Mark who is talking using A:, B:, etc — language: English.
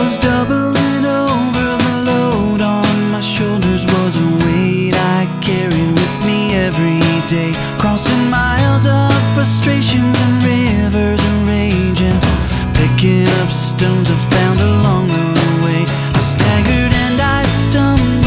A: was doubling over. The load on my shoulders was a weight I carried with me every day. Crossing miles of frustrations and rivers raging, picking up stones I found along the way. I staggered and I stumbled,